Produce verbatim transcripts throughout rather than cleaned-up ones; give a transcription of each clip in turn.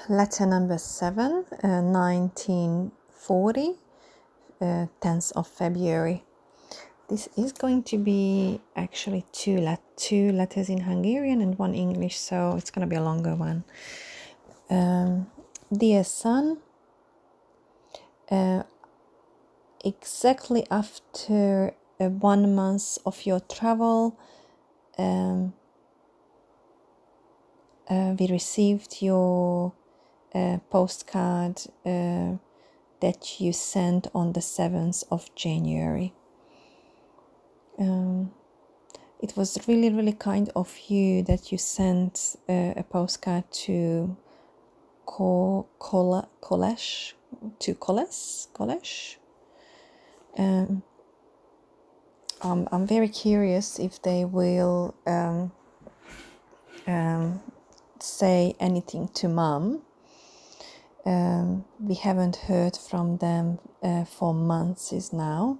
letter number seven, uh, nineteen forty, uh, tenth of February. This is going to be actually two, let two letters in Hungarian and one English, so it's going to be a longer one. Um, dear son, uh, exactly after uh, one month of your travel, um, uh, we received your uh, postcard uh, that you sent on the seventh of January. Um, it was really, really kind of you that you sent uh, a postcard to Ko- Kola- Kolesh, to Koles, Kolesh. Um, um, I'm very curious if they will um, um, say anything to Mom. Um, we haven't heard from them uh, for months now.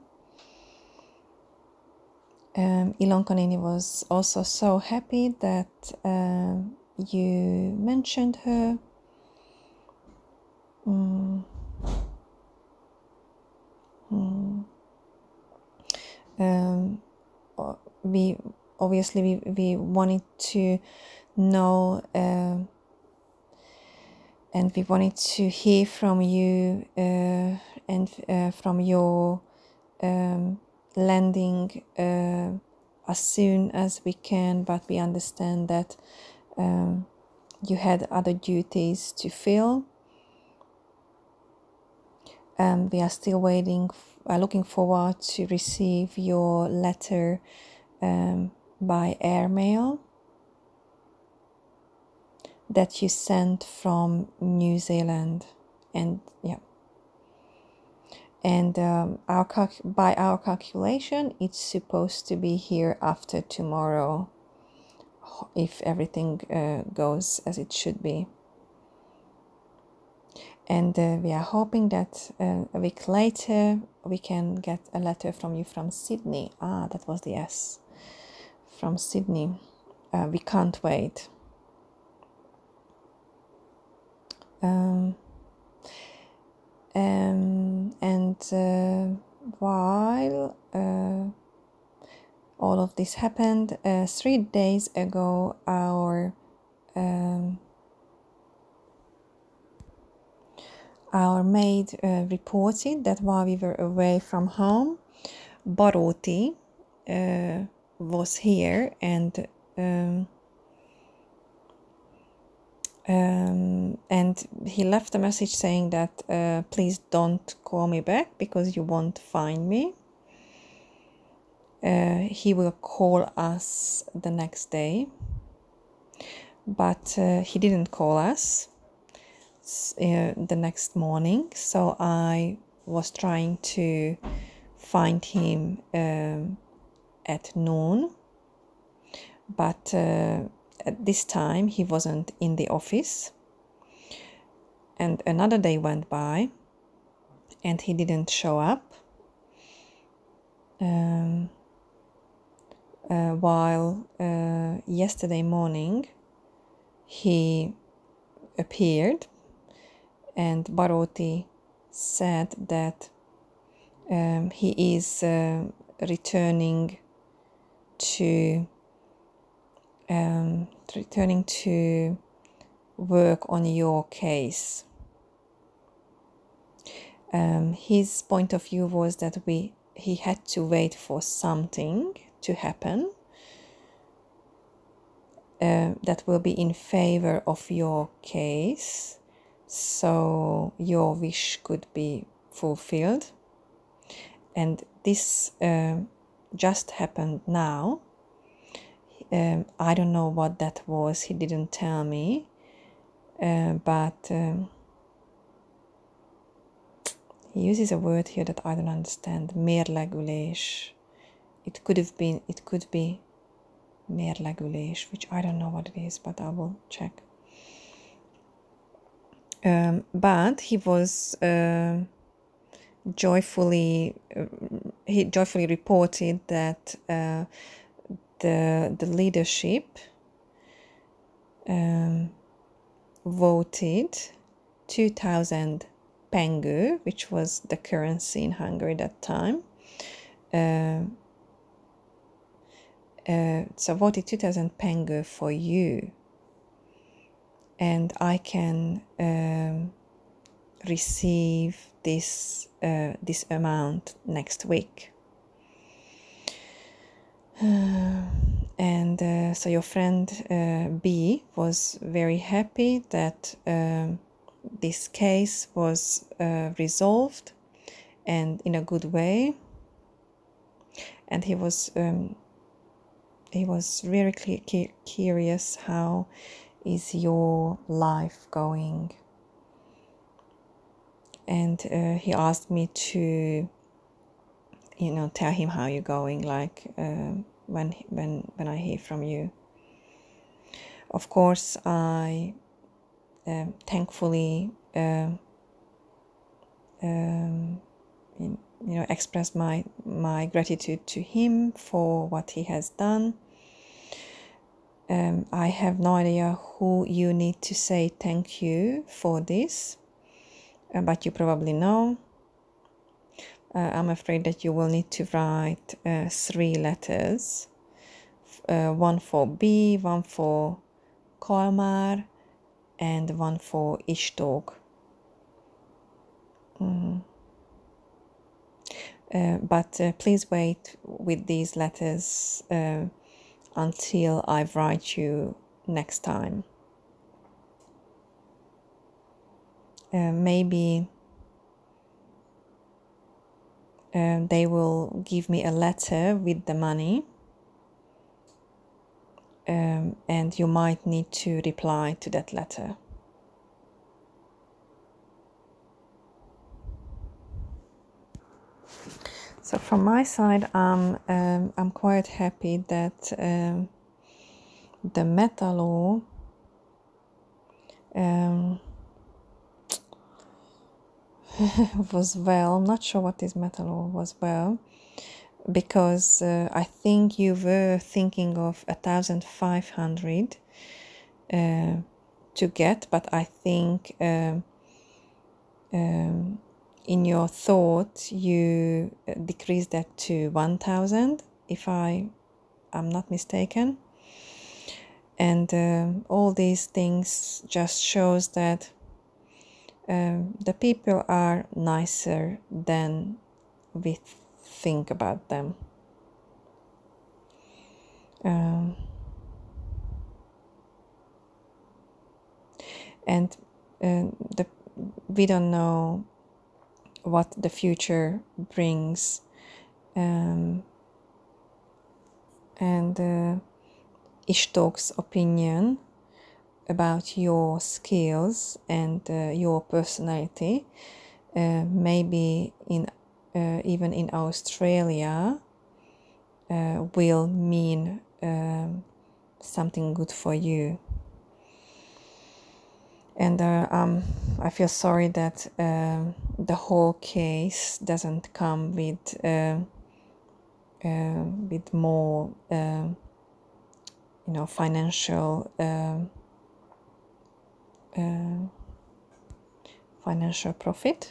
Um, Ilonka Nini was also so happy that uh, you mentioned her. Mm. Mm. Um, we obviously we, we wanted to know uh, and we wanted to hear from you uh, and uh, from your um, landing uh, as soon as we can, but we understand that um, you had other duties to fill. Um, we are still waiting, uh, looking forward to receive your letter um, by airmail that you sent from New Zealand. And yeah, and um, our calc- by our calculation, it's supposed to be here after tomorrow, if everything uh, goes as it should be. And uh, we are hoping that uh, a week later we can get a letter from you from Sydney. Ah, that was the S. From Sydney. Uh, we can't wait. Um, um, and uh, while uh, all of this happened, uh, three days ago, our um, our maid uh, reported that while we were away from home, Baroti uh, was here and um, um, and he left a message saying that uh, please don't call me back because you won't find me. Uh, he will call us the next day, but uh, he didn't call us uh, the next morning, so I was trying to find him um, at noon, but uh, at this time he wasn't in the office. And another day went by and he didn't show up. Um, uh, while uh, yesterday morning he appeared, and Baroti said that um, he is uh, returning to um, returning to work on your case. Um, his point of view was that we he had to wait for something to happen uh, that will be in favor of your case, so your wish could be fulfilled. And this uh, just happened now. Um, I don't know what that was. He didn't tell me, uh, but um, he uses a word here that I don't understand. Mérlegülés. It could have been. It could be mérlegülés, which I don't know what it is, but I will check. Um, but he was uh, joyfully. Uh, he joyfully reported that uh, the the leadership um, voted two thousand pengő, which was the currency in Hungary that time. Uh, uh, so voted two thousand pengő for you, and I can um, receive this uh, this amount next week. Uh, and uh, so your friend uh, B was very happy that um, this case was uh, resolved and in a good way, and he was um, he was very cu- curious, how is your life going? And uh, he asked me to, you know, tell him how you're going, like uh, when when when I hear from you. Of course, I uh, thankfully uh, um, you know expressed my my gratitude to him for what he has done. Um, I have no idea who you need to say thank you for this, uh, but you probably know. Uh, I'm afraid that you will need to write uh, three letters, uh, one for B, one for Kalmar, and one for Istók. Mm. Uh, but uh, please wait with these letters uh, until I write you next time. Uh, maybe uh, they will give me a letter with the money, um, and you might need to reply to that letter. So from my side, I'm um, I'm quite happy that um, the Metalo um, was well. I'm not sure what is Metalo was well, because uh, I think you were thinking of a thousand five hundred uh, to get, but I think um, um, in your thought you decreased that to one thousand, if I am not mistaken. And um, all these things just shows that um, the people are nicer than we think about them. Um, and uh, the we don't know what the future brings, um, and uh, Istók's opinion about your skills and uh, your personality, uh, maybe in uh, even in Australia, uh, will mean um, something good for you. And uh, um, I feel sorry that um, the whole case doesn't come with uh, uh, with more, uh, you know, financial uh, uh, financial profit.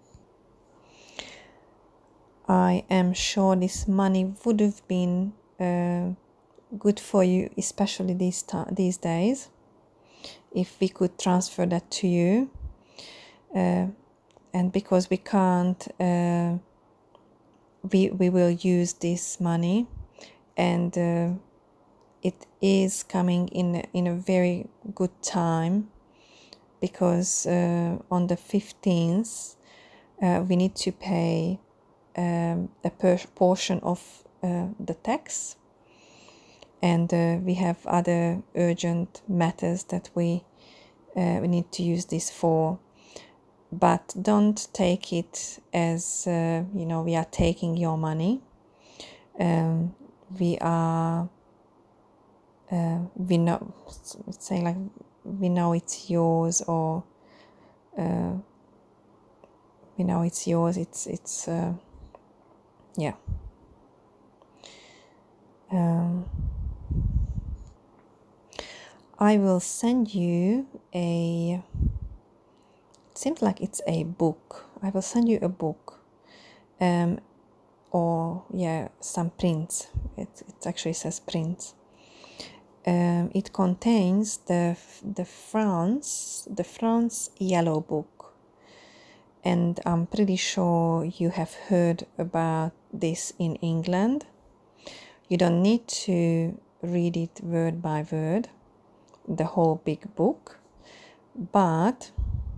I am sure this money would have been uh, good for you, especially these ta- these days, if we could transfer that to you. Uh, and because we can't, uh, we we will use this money, and uh, it is coming in in a very good time, because uh, on the fifteenth uh, we need to pay um, a per- portion of uh, the tax, and uh, we have other urgent matters that we uh, we need to use this for. But don't take it as uh, you know we are taking your money. Um, we are uh, we know saying like we know it's yours, or uh, we know it's yours. It's it's uh, yeah. Um, I will send you a, it seems like it's a book. I will send you a book, um, or yeah, some prints. It, it actually says prints. Um, it contains the the France the France Yellow Book, and I'm pretty sure you have heard about this in England. You don't need to read it word by word, the whole big book, but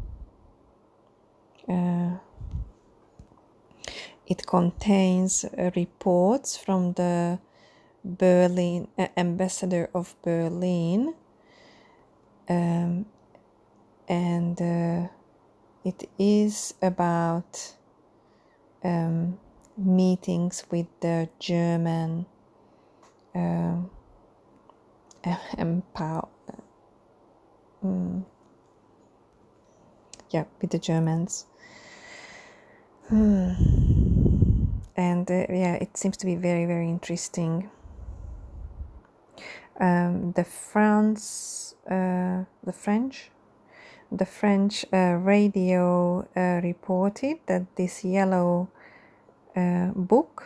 uh, it contains uh, reports from the Berlin uh, ambassador of Berlin, um, and uh, it is about um, meetings with the German um, empower, mm, yeah, with the Germans. Hmm. And uh, yeah, it seems to be very, very interesting. Um, the France, uh, the French, the French uh, radio uh, reported that this yellow uh, book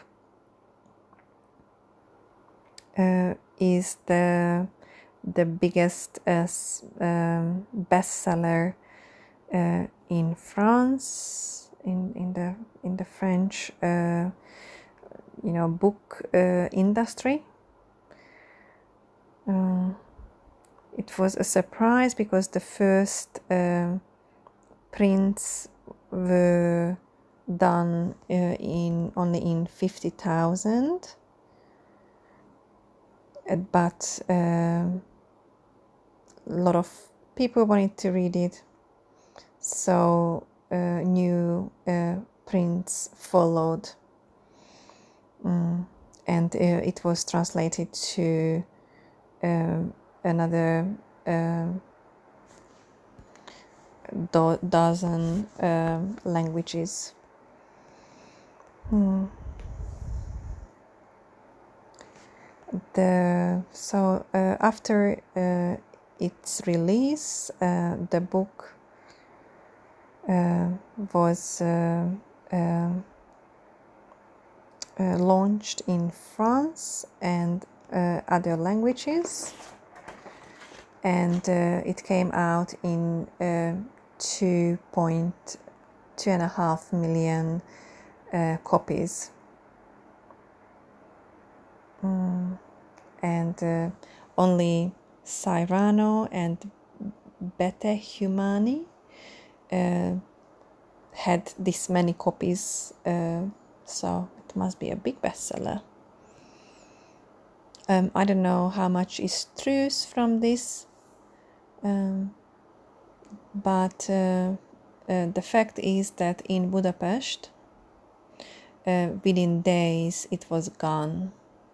uh, is the the biggest uh, um, bestseller uh, in France, in in the in the French uh, you know book uh, industry. Um, it was a surprise because the first uh, prints were done uh, in only in fifty thousand, but um, a lot of people wanted to read it, so uh, new uh, prints followed, mm. and uh, it was translated to um, another um, do- dozen um, languages. Hmm. The so uh, after uh, its release, uh, the book uh, was uh, uh, uh, launched in France and uh, other languages, and uh, it came out in uh, two point two and a half million uh, copies. Mm. And uh, only Cyrano and Bete Humani uh, had this many copies, uh, so it must be a big bestseller. Um, I don't know how much is truth from this, um, but uh, uh, the fact is that in Budapest, uh, within days it was gone.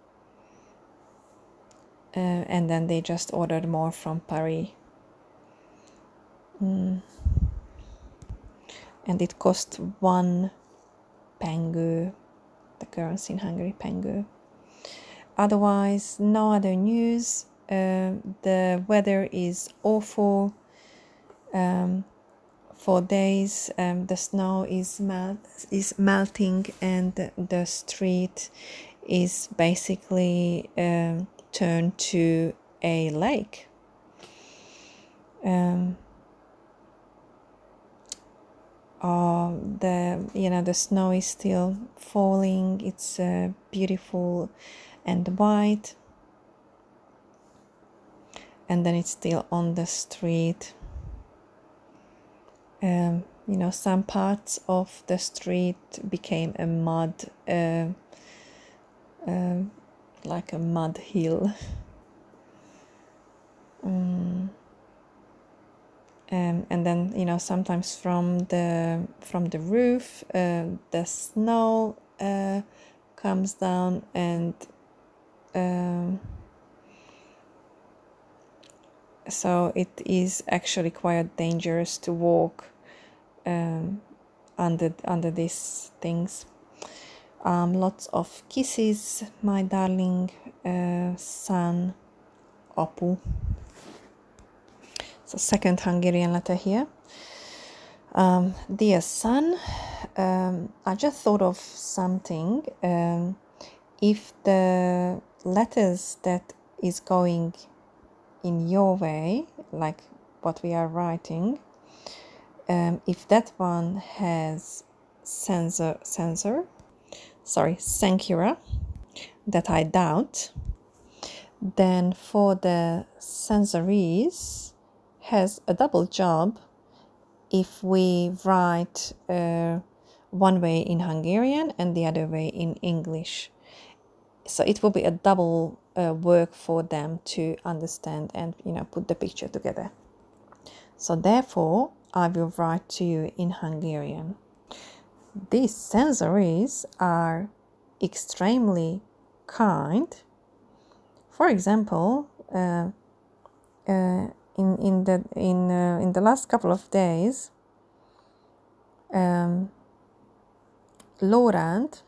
Uh, and then they just ordered more from Paris. Mm. And it cost one pengő, the currency in Hungary, pengő. Otherwise, no other news. Uh, the weather is awful. Um, for days, um, the snow is melt is melting, and the, the street is basically um, turned to a lake. Um, uh, the you know the snow is still falling. It's uh, beautiful and white, and then it's still on the street. Um, you know, some parts of the street became a mud, uh, uh, like a mud hill. Um, um, and then you know sometimes from the from the roof, uh, the snow uh, comes down, and um, so it is actually quite dangerous to walk um, under under these things. Um, lots of kisses, my darling uh, son, Apu. So second Hungarian letter here. Um, dear son, um, I just thought of something. Um, if the letters that is going in your way, like what we are writing, um, if that one has censor, censor, sorry, Senkura, that I doubt, then for the sensories has a double job if we write uh, one way in Hungarian and the other way in English. So it will be a double uh, work for them to understand and, you know, put the picture together. So therefore, I will write to you in Hungarian. These sensories are extremely kind. For example, uh, uh, in in the in uh, in the last couple of days, um, Laurent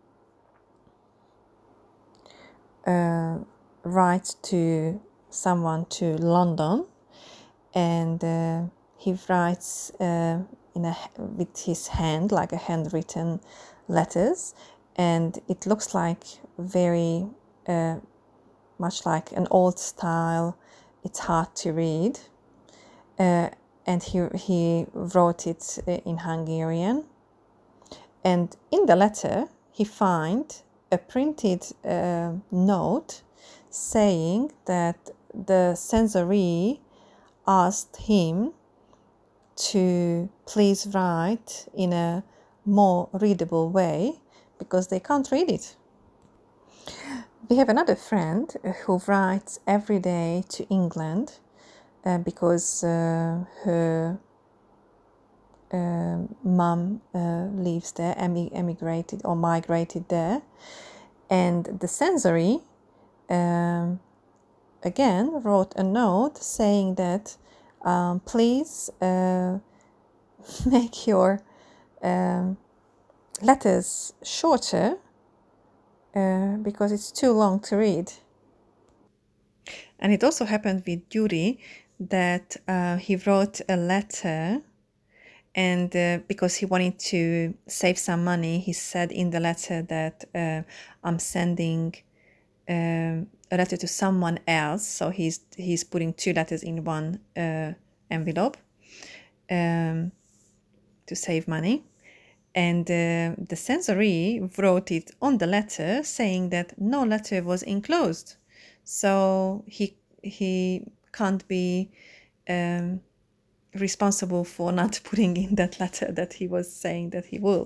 uh, writes to someone to London, and uh, he writes uh, in a with his hand, like a handwritten letters, and it looks like very uh, much like an old style. It's hard to read, uh, and he he wrote it in Hungarian. And in the letter, he find a printed uh, note saying that the sensory asked him to please write in a more readable way because they can't read it. We have another friend who writes every day to England uh, because uh, her uh, mum uh, lives there, emi- emigrated or migrated there. And the sensory um, again wrote a note saying that um, please uh, make your um, letters shorter uh, because it's too long to read. And it also happened with Yuri that uh, he wrote a letter, and uh, because he wanted to save some money, he said in the letter that uh, I'm sending um, a letter to someone else. So he's he's putting two letters in one uh, envelope um, to save money. And uh, the sensory wrote it on the letter saying that no letter was enclosed. So he he can't be um, responsible for not putting in that letter that he was saying that he will.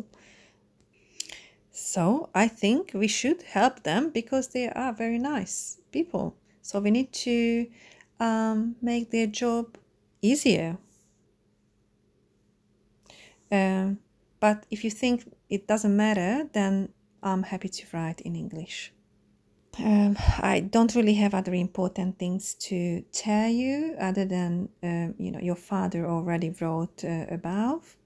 So I think we should help them because they are very nice people. So we need to um, make their job easier. Um, but if you think it doesn't matter, then I'm happy to write in English. Um, I don't really have other important things to tell you other than, um, you know, your father already wrote uh, above.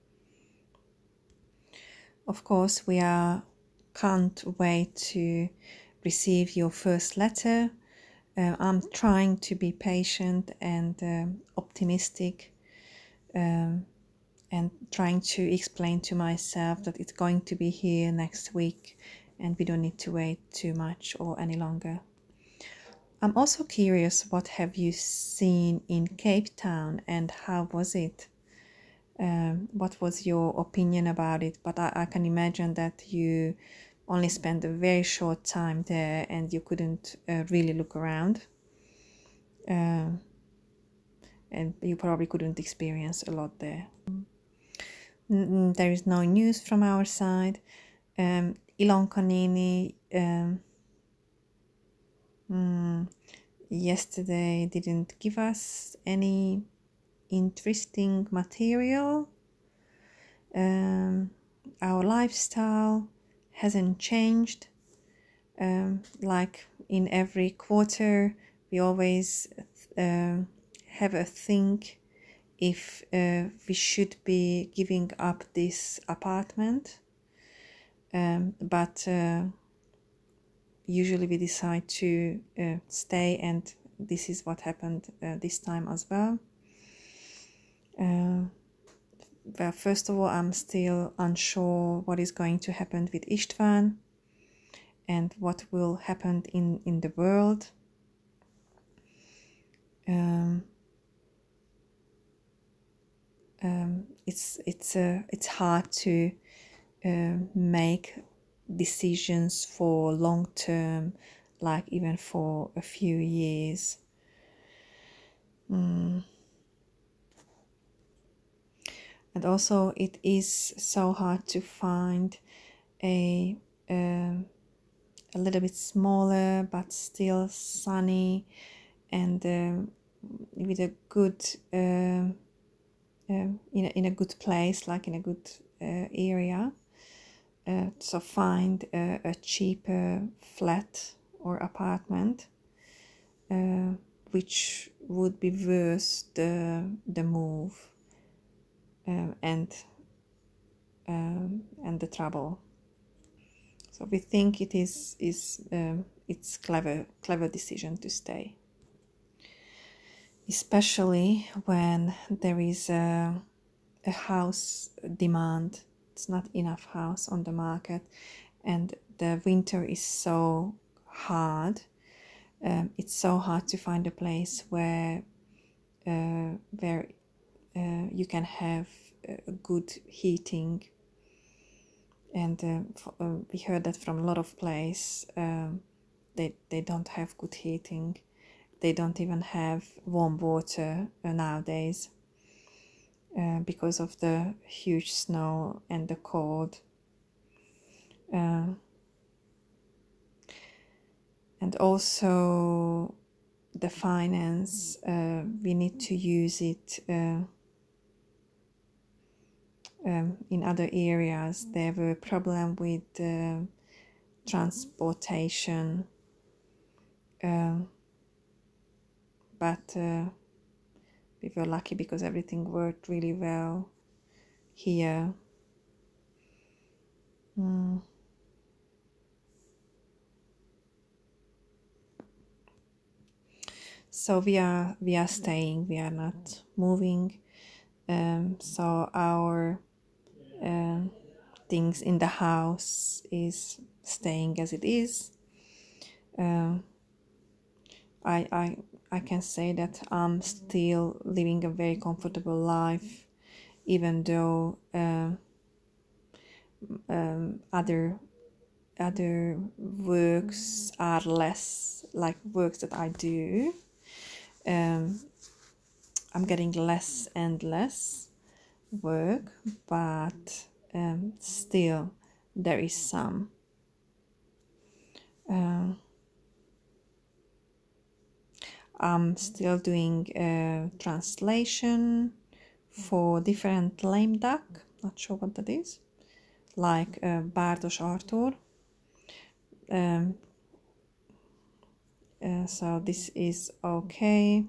Of course, we are can't wait to receive your first letter. Uh, I'm trying to be patient and um, optimistic um, and trying to explain to myself that it's going to be here next week and we don't need to wait too much or any longer. I'm also curious, what have you seen in Cape Town and how was it? Um, what was your opinion about it? But I, I can imagine that you only spent a very short time there and you couldn't uh, really look around. Uh, and you probably couldn't experience a lot there. Mm, there is no news from our side. Um, Ilonka Nini um, mm, yesterday didn't give us any interesting material. Um, our lifestyle hasn't changed. Um, like in every quarter, we always uh, have a think if uh, we should be giving up this apartment. Um, but uh, usually we decide to uh, stay, and this is what happened uh, this time as well. Uh, well, first of all, I'm still unsure what is going to happen with István and what will happen in, in the world. Um, um, it's it's uh, it's hard to uh, make decisions for long term, like even for a few years. Mm. And also, it is so hard to find a um, a little bit smaller but still sunny and um, with a good um um, in, a, in a good place, like in a good uh, area. Uh, so find a, a cheaper flat or apartment uh, which would be worth the the move um, and um, and the trouble. So we think it is is um, it's clever clever decision to stay, especially when there is a, a house demand. It's not enough house on the market, and the winter is so hard. Um, it's so hard to find a place where uh, where uh, you can have a good heating. And uh, f- uh, we heard that from a lot of places. Um, they they don't have good heating. They don't even have warm water uh, nowadays uh, because of the huge snow and the cold. Uh, and also the finance, uh, we need to use it uh, um, in other areas. There were problem with uh, transportation, um, but uh, we were lucky because everything worked really well here. Mm. So we are we are staying. We are not moving. Um, so our uh, things in the house is staying as it is. Um, I I I can say that I'm still living a very comfortable life, even though uh, um, other other works are less, like works that I do. Um, I'm getting less and less work, but um, still there is some. Um, I'm still doing a translation for different lame duck, not sure what that is, like uh, Bárdos Artúr. Um, uh, so this is okay.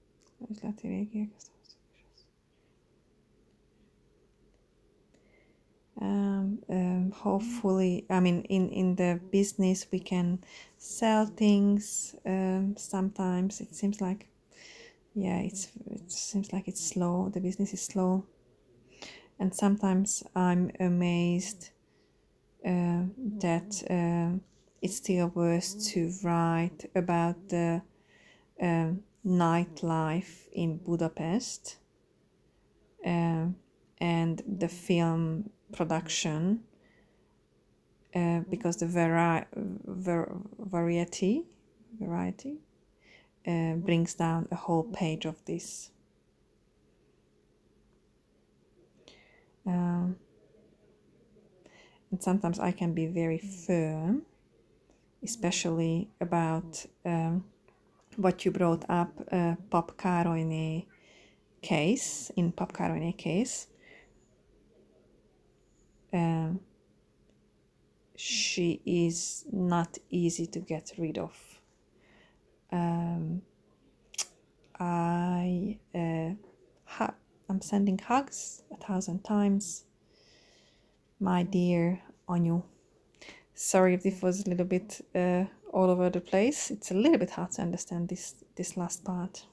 Um, um, hopefully, I mean, in, in the business we can sell things. Um, sometimes it seems like, yeah, it's it seems like it's slow. The business is slow, and sometimes I'm amazed uh, that uh, it's still worth to write about the um, nightlife in Budapest uh, and the film production uh, because the vari- var- variety variety uh, brings down a whole page of this. Um, and sometimes I can be very firm, especially about um, what you brought up, uh, Pap Károlyné case, in Pap Károlyné case. Um, she is not easy to get rid of. Um, I uh, ha- I'm sending hugs a thousand times, my dear Anyu. Sorry if this was a little bit uh, all over the place. It's a little bit hard to understand this this last part.